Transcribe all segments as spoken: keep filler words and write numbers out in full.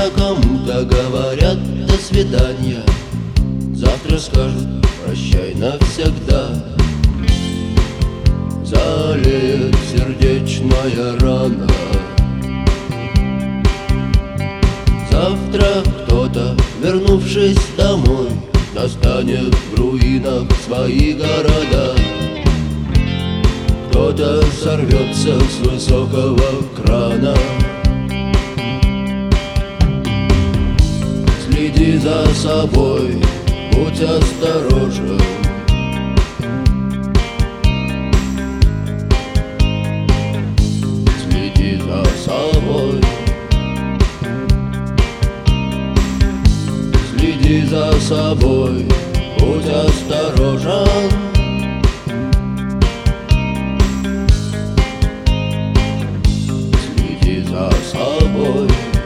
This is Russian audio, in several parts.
Когда кому-то говорят «до свидания», завтра скажут «прощай навсегда». Залеет сердечная рана. Завтра кто-то, вернувшись домой, достанет в руинах свои города. Кто-то сорвется с высокого крана. Следи за собой, будь осторожен. Следи за собой. Следи за собой, будь осторожен. Следи за собой.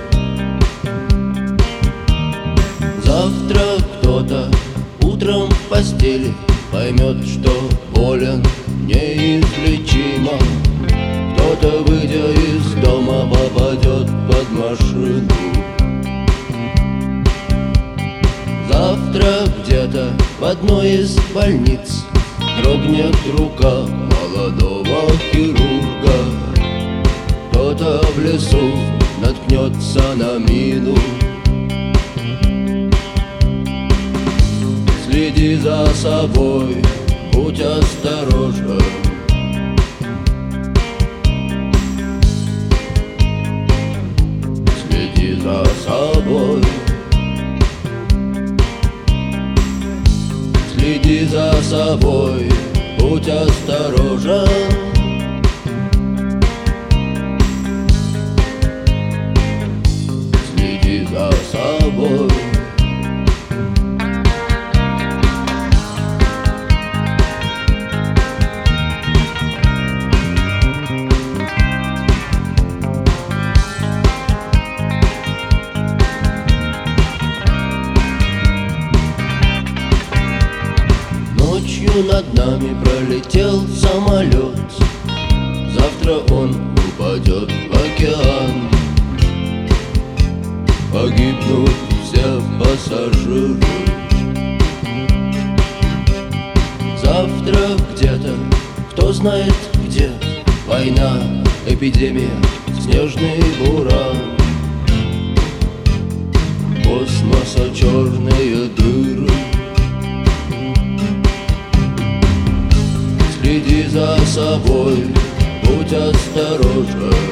Завтра кто-то утром в постели поймет, что болен неизлечимо. Кто-то, выйдя из дома, попадет под машину. Завтра где-то в одной из больниц дрогнет рука молодого хирурга. Кто-то в лесу наткнется на мину. Следи за собой, будь осторожен. Следи за собой. Следи за собой, будь осторожен. Следи за собой. Ночью над нами пролетел самолет. Завтра он упадет в океан. Погибнут все пассажиры. Завтра где-то, кто знает где, война, эпидемия, снежный буран. Космоса черные дыры. Следи за собой, будь осторожен.